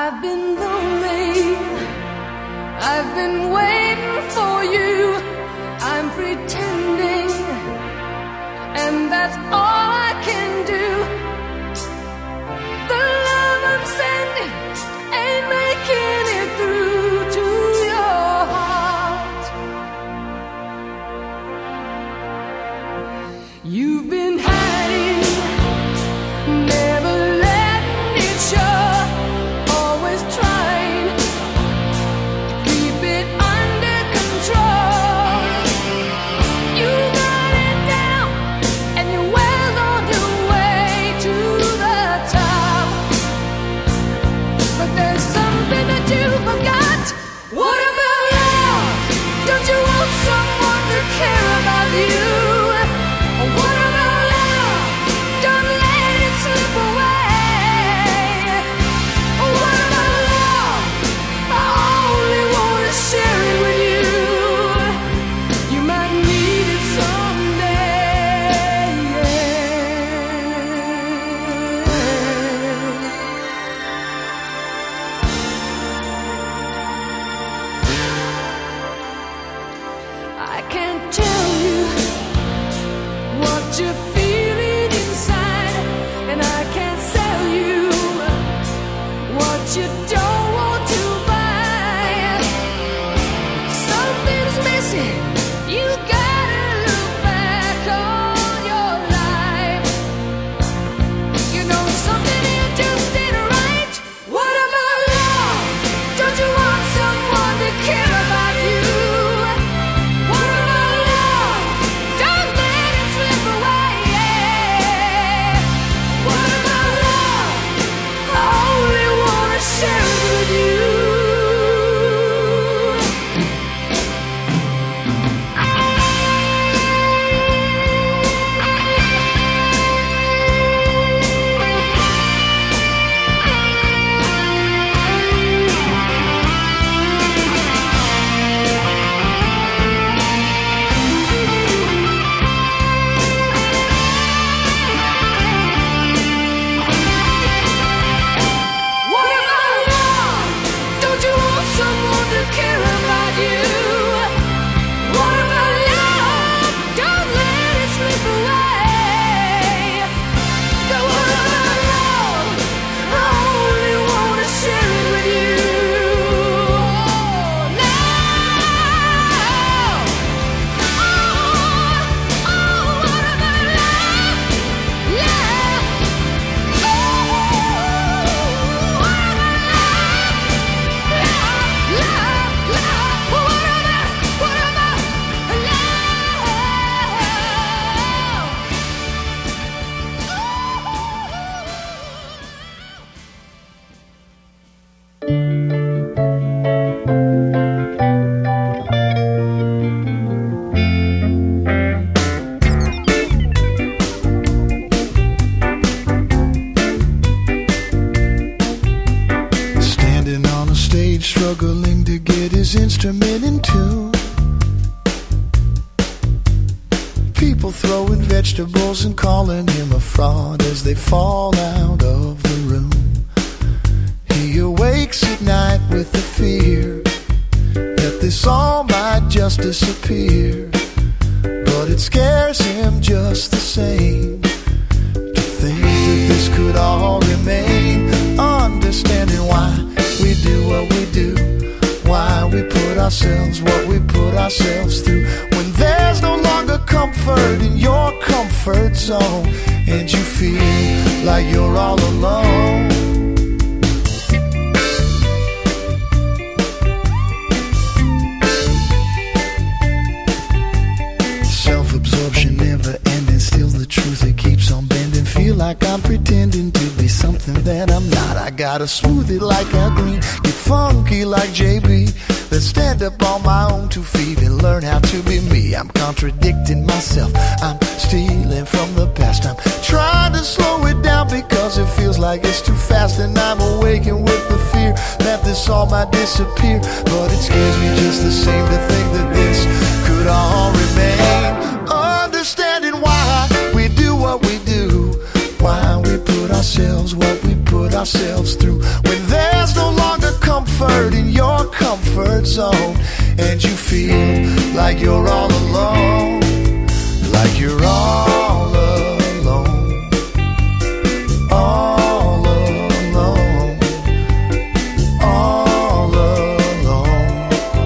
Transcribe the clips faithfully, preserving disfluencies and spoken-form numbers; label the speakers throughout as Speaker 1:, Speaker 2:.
Speaker 1: I've been lonely, I've been waiting for you. I'm pretending, and that's all I can do. The love I'm sending ain't making it through to your heart. You've been hiding, never letting it show. Always trying to keep it under control. You got it down, and you're well on your way to the top. But there's something that you forgot. What about love? Don't you want someone to care about you? What about love? Don't let it slip away. What about love? I only want to share it with you. You might need it someday. I can't tell you what you're feeling inside, and I can't sell you what you don't want to buy. Something's missing. You gotta look back on your life. You know something here just ain't right. What about love? Don't you want someone to care about you? What about love? Don't let it slip away. What about love? I only wanna share it with you. What about love? Don't you want someone to care about you? What about love? Don't let it slip away. What about love? I only want to share it with you. Now, oh, oh, what about love? Love, oh, what about love? Love, love, what about, what about
Speaker 2: Standing on a stage, struggling to get his instrument in tune. People throwing vegetables and calling him a fraud as they fall out of the room. He awakes at night with the fear that this all might just disappear. But it scares him just the same to think that this could all remain. Understanding why we do what we do, why we put ourselves, what we put ourselves through. When there's no longer comfort in your comfort zone, and you feel like you're all alone. Self-absorption never ending, still the truth it keeps on bending. Feel like I'm pretending to be something that I'm not. I gotta smooth it like Al Green, get funky like J B. Let's stand up on my own two feet and learn how to be me. I'm contradicting myself, I'm stealing from the past. I'm trying to slow it down because it feels like it's too fast. And I'm awakened with the fear that this all might disappear. But it scares me just the same to think that this could all remain. Understanding why we do what we do, why we put ourselves, what we put ourselves through. When there there's no longer comfort in your comfort zone, and you feel like you're all alone, like you're all alone, all alone, all alone.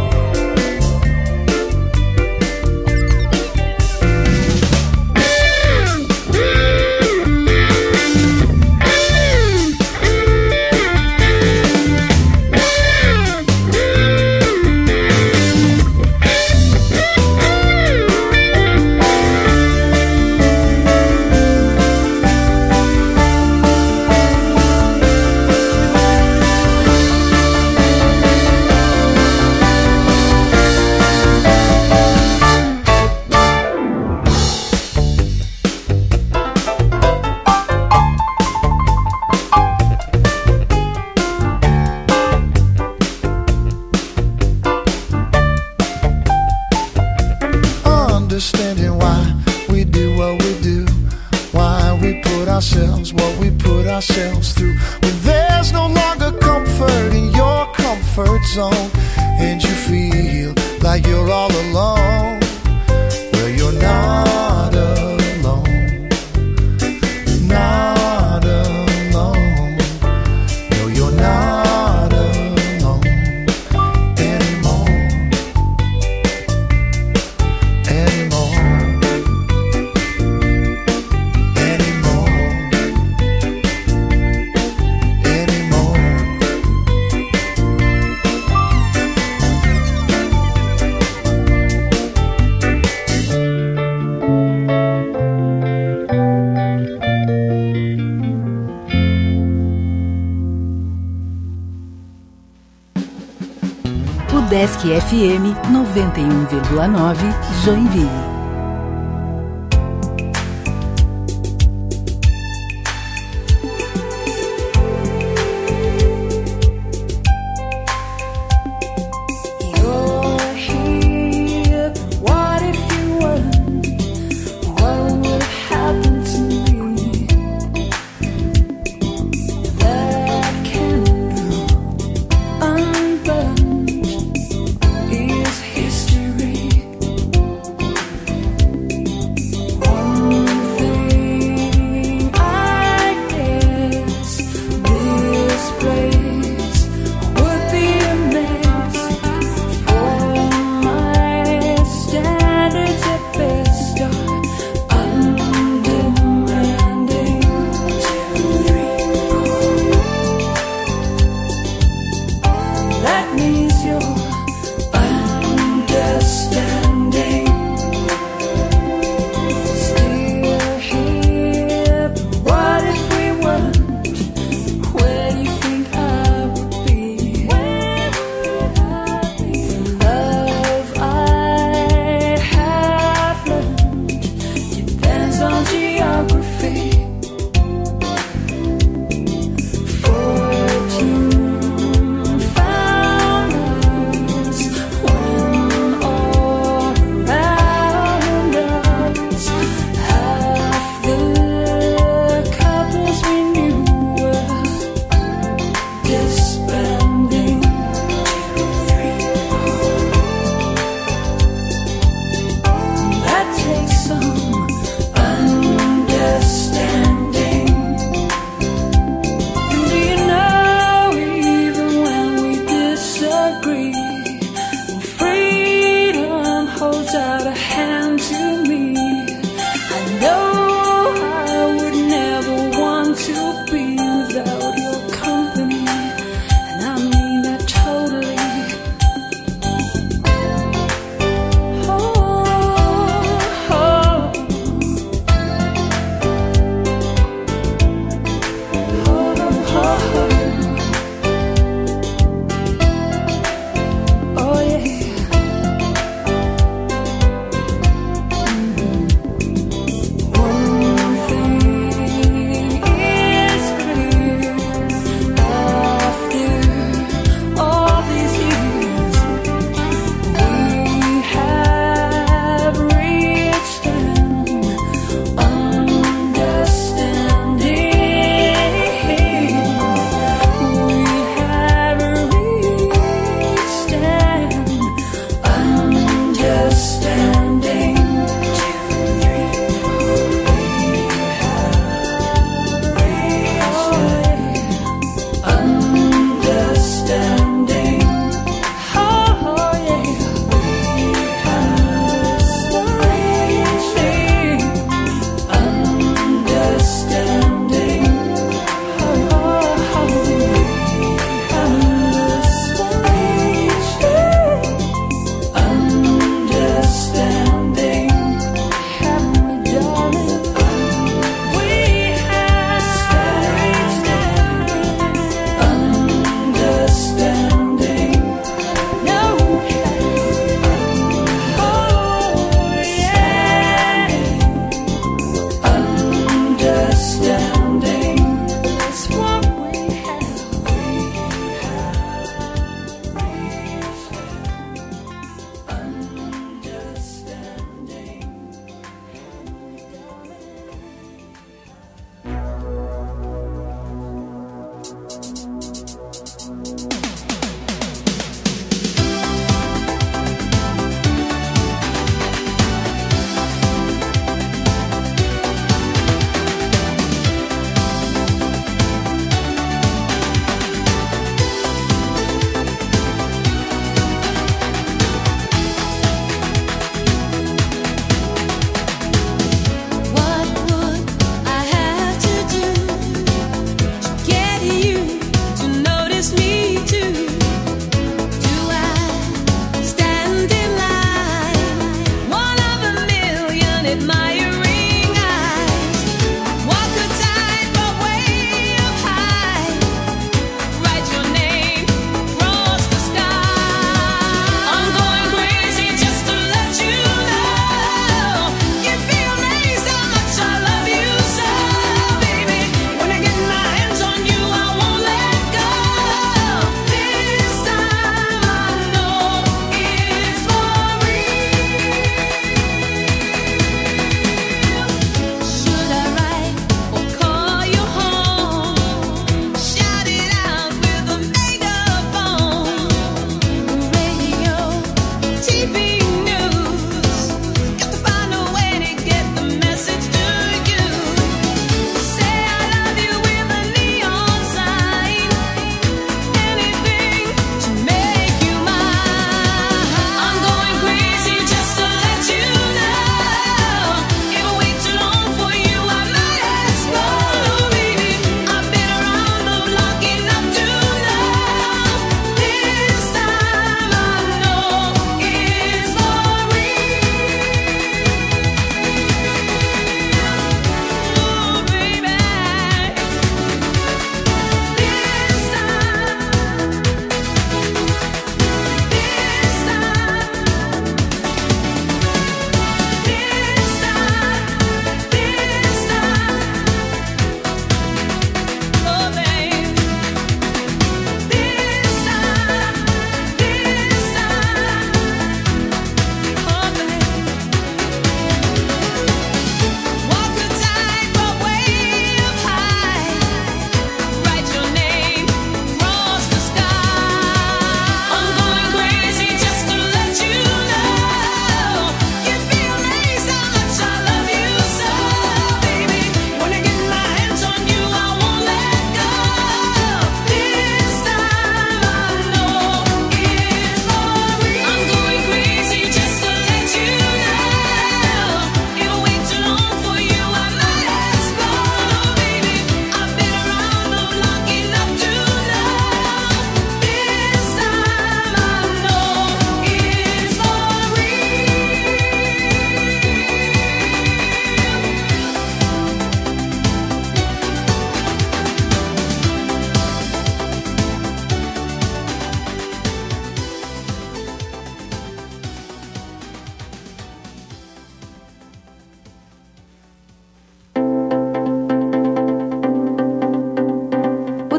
Speaker 2: Understanding why we do what we do, why we put ourselves, what we put ourselves through. When there's no longer comfort in your comfort zone, and you feel like you're all alone, well, you're not alone, not alone. No, you're not alone anymore. Anymore, anymore, anymore.
Speaker 3: Udesc F M noventa e um vírgula nove Joinville.
Speaker 1: You're here. What if you weren't? What would happen to me? That candle unburned is history.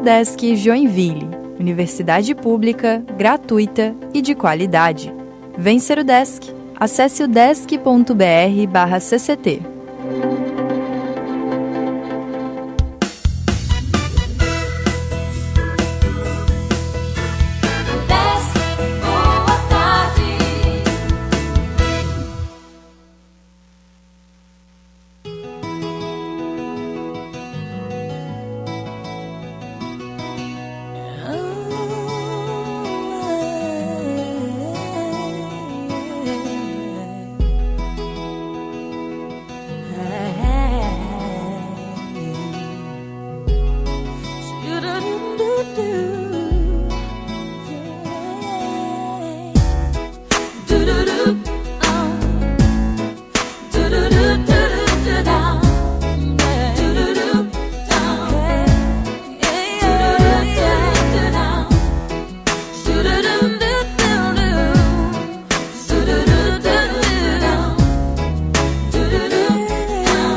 Speaker 4: Udesc Joinville, universidade pública, gratuita e de qualidade. Vem ser Udesc. Acesse udesc.br barra cct.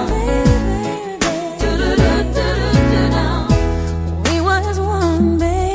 Speaker 1: We was one, baby.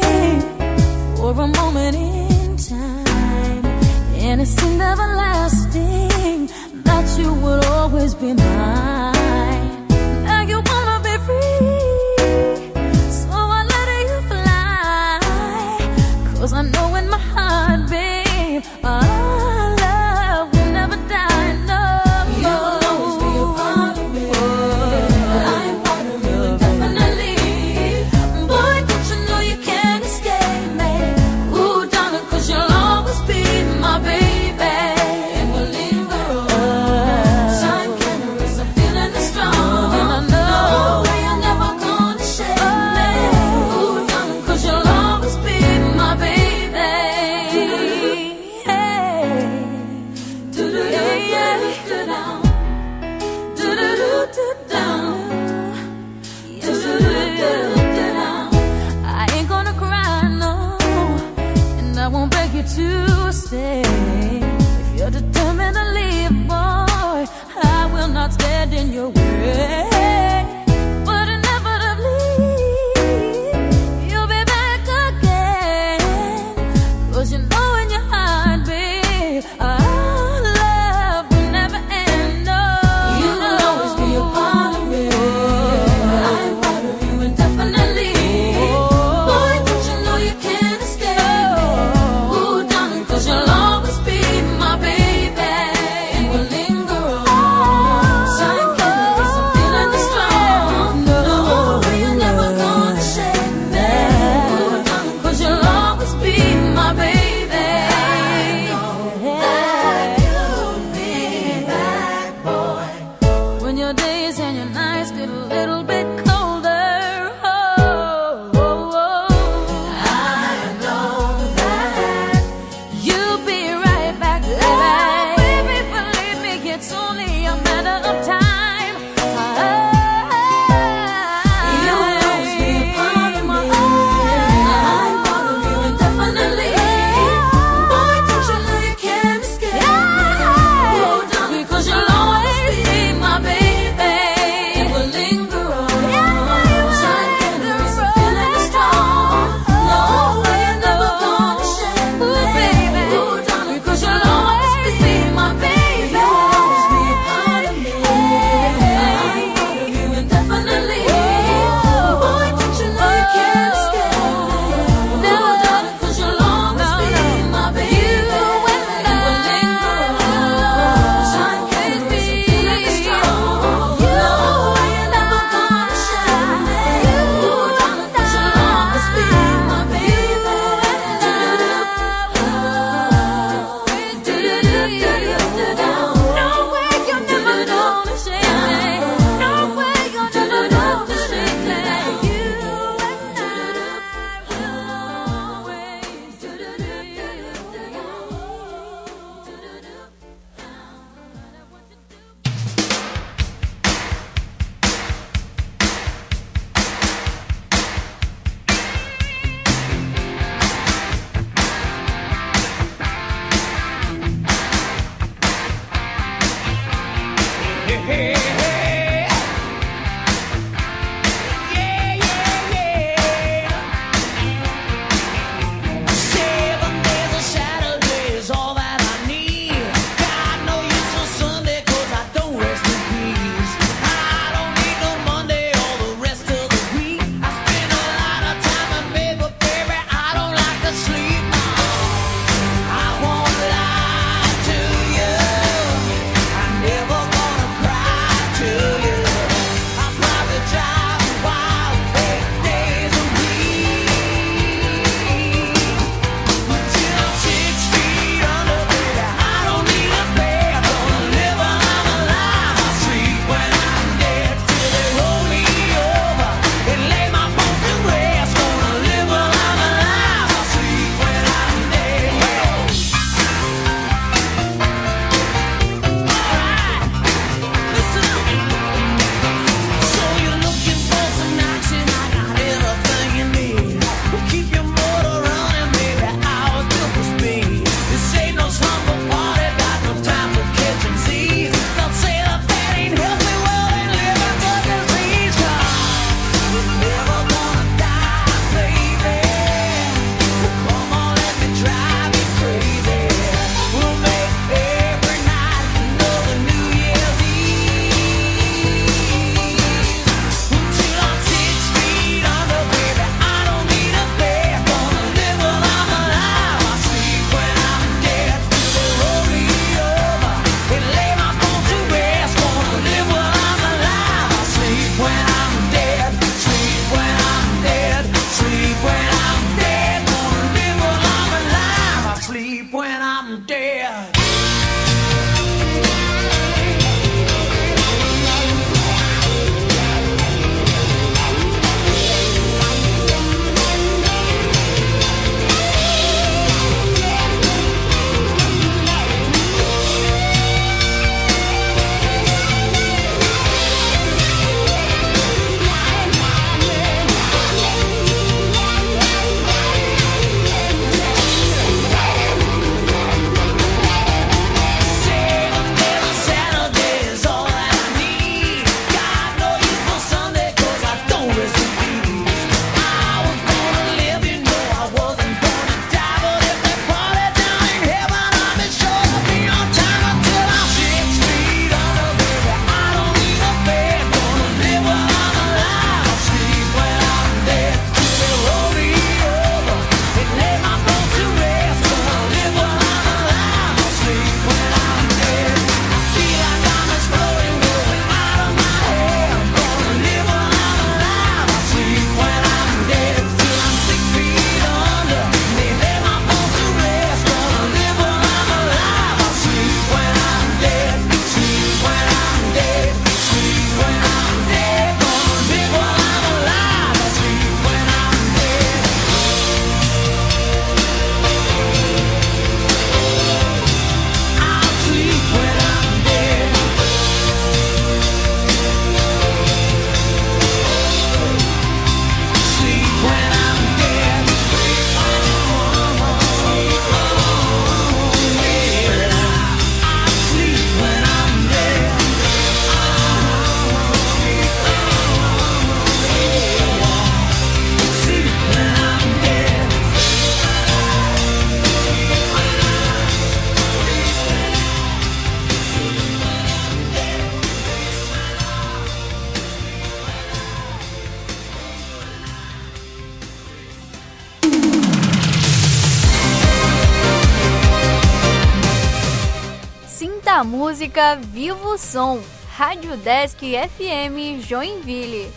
Speaker 4: a música Viva o Som, Rádio Desk F M Joinville.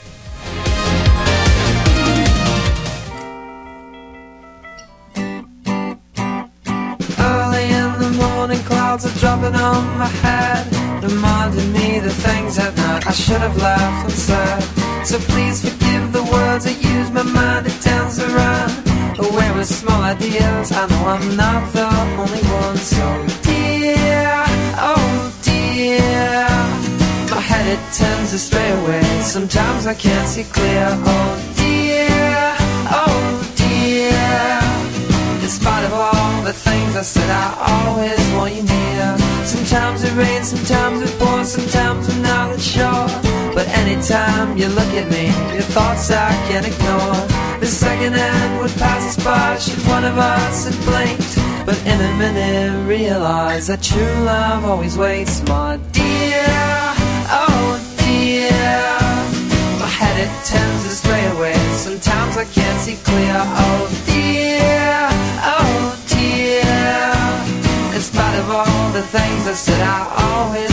Speaker 5: Early in the morning, clouds are dropping on my head, reminding me the things at night I should have laughed and said. So please forgive the words I use, my mind it tends to run away with small ideas. I know I'm not the only one, so dear, oh dear, my head it tends to stray away. Sometimes I can't see clear, oh dear, oh dear. In spite of all the things I said, I always want you near. Sometimes it rains, sometimes it pours, sometimes I'm not sure. But anytime you look at me, your thoughts I can't ignore. The second hand would pass us by should one of us had blinked. But in a minute realize that true love always waits, my dear, oh dear. My head it tends to stray away, sometimes I can't see clear, oh dear, oh dear. In spite of all the things I said, I always